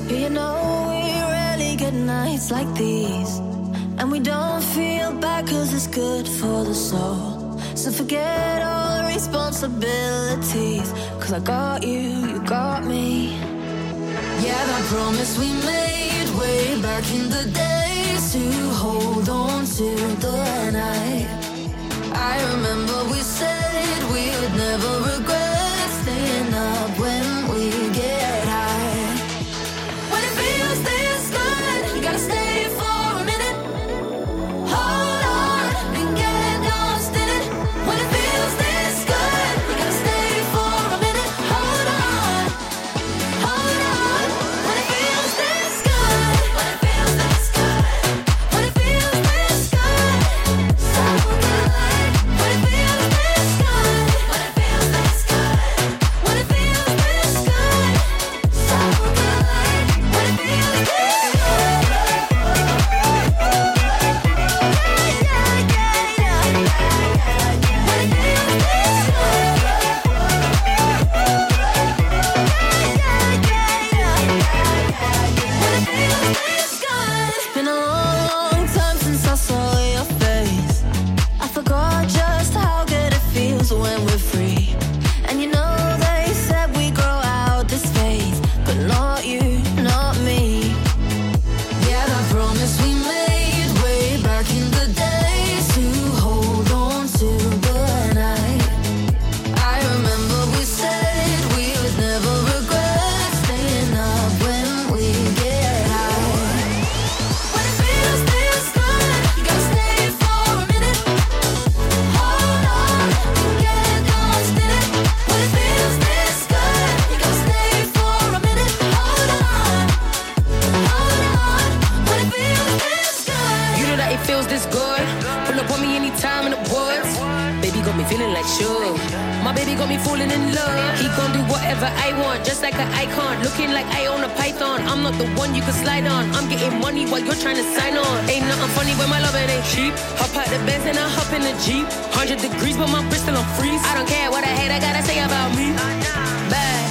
Yeah, you know we rarely get nights like these, and we don't feel bad cause it's good for the soul. So forget all the responsibilities, cause I got you, you got me. Yeah, that promise we made way back in the days to hold on to the night. I remember we said we would never regret staying up when we get high. When it feels this good, you gotta stay for a minute. Hold on and get lost in it. When it feels this good, you gotta stay for a minute. Hold on, hold on. When it feels this good, when it feels this good, when it feels this good, so good. When it feels this good, when it feels this good, when it feels this good, so good. When it feels this good. It's been a long, long time since I saw your face. I forgot just how good it feels when we're free. And you know they said we grow out this phase, but not you, not me. Yeah, that promise we made way back in the days to hold on to the night. I remember we said we would never regret staying up when we get high. When it feels this good, you gotta stay for a minute. Hold on and get lost in it. When it feels this good, you gotta stay for a minute. Hold on, hold on. When it feels this good. You know that it feels this good. Pull up on me anytime in the woods. Baby got me feeling like sugar. My baby got me falling in love. He gon' do whatever I want, just like an icon. Looking like I own a python. I'm not the one you can slide on. I'm getting money while you're trying to sign on. Ain't nothing funny when my loving ain't cheap. Hop out the Benz and I hop in the Jeep. 100 degrees but my Bristol on freeze. I don't care what I hate, I gotta say about me. Bad.